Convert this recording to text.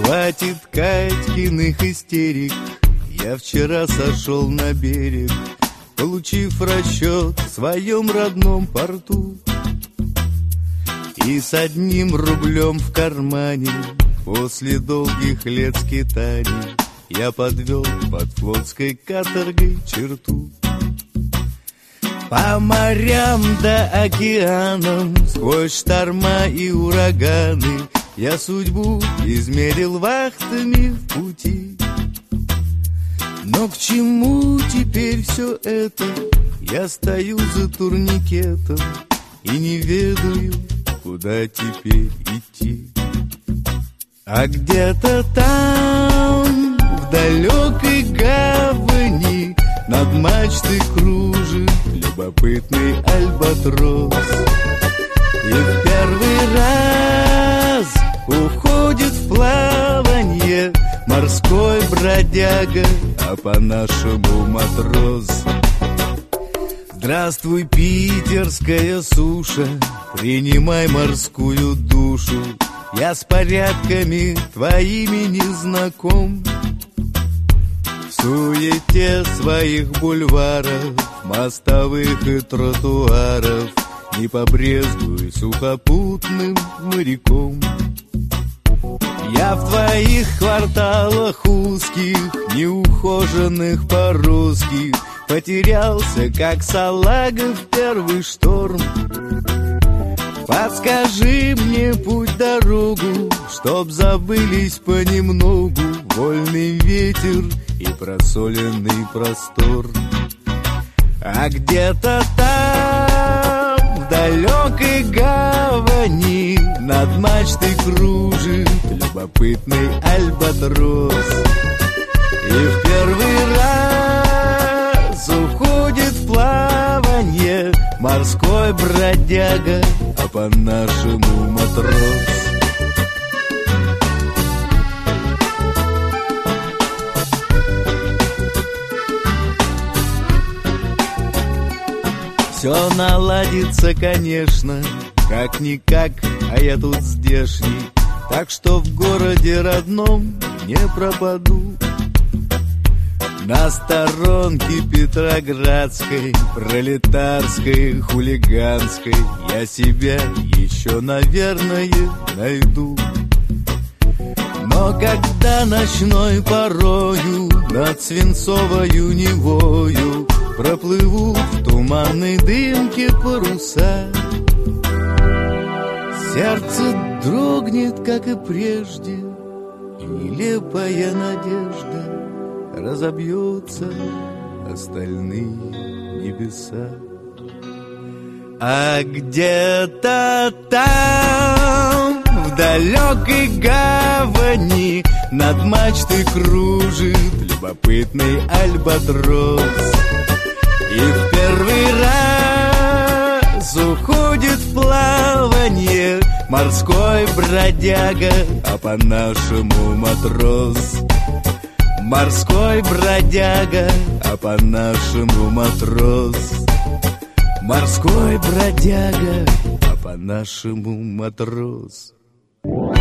Хватит Катькиных истерик, я вчера сошел на берег, получив расчет в своем родном порту. И с 1 рублем в кармане после долгих лет скитаний я подвел под флотской каторгой черту. По морям да океанам, сквозь шторма и ураганы я судьбу измерил вахтами в пути. Но к чему теперь все это? Я стою за турникетом и не ведаю, куда теперь идти. А где-то там, в далекой гавани, над мачтой кружит любопытный альбатрос. И в первый раз уходит в плаванье морской бродяга, а по-нашему матрос. Здравствуй, питерская суша, принимай морскую душу. Я с порядками твоими не знаком. В суете своих бульваров, мостовых и тротуаров не побрезгуй сухопутным моряком. Я в твоих кварталах узких, неухоженных по-русски потерялся, как салага в первый шторм. Подскажи мне путь-дорогу, чтоб забылись понемногу вольный ветер и просоленный простор. А где-то там, в далекой гавани, над мачтой кружит любопытный альбатрос. И в первый раз уходит в плаванье морской бродяга, а по-нашему матрос. Все наладится, конечно, как-никак, а я тут здешний, так что в городе родном не пропаду. На сторонке Петроградской, пролетарской, хулиганской я себя еще, наверное, найду. Но когда ночной порою над свинцовою Невою проплывут в туманной дымке паруса, сердце дрогнет, как и прежде, и нелепая надежда разобьется остальные небеса. А где-то там, в далекой гавани, над мачтой кружит любопытный альбатрос. И в первый раз уходит в плаванье морской бродяга, а по-нашему матрос. Морской бродяга, а по-нашему матрос. Морской бродяга, а по-нашему матрос.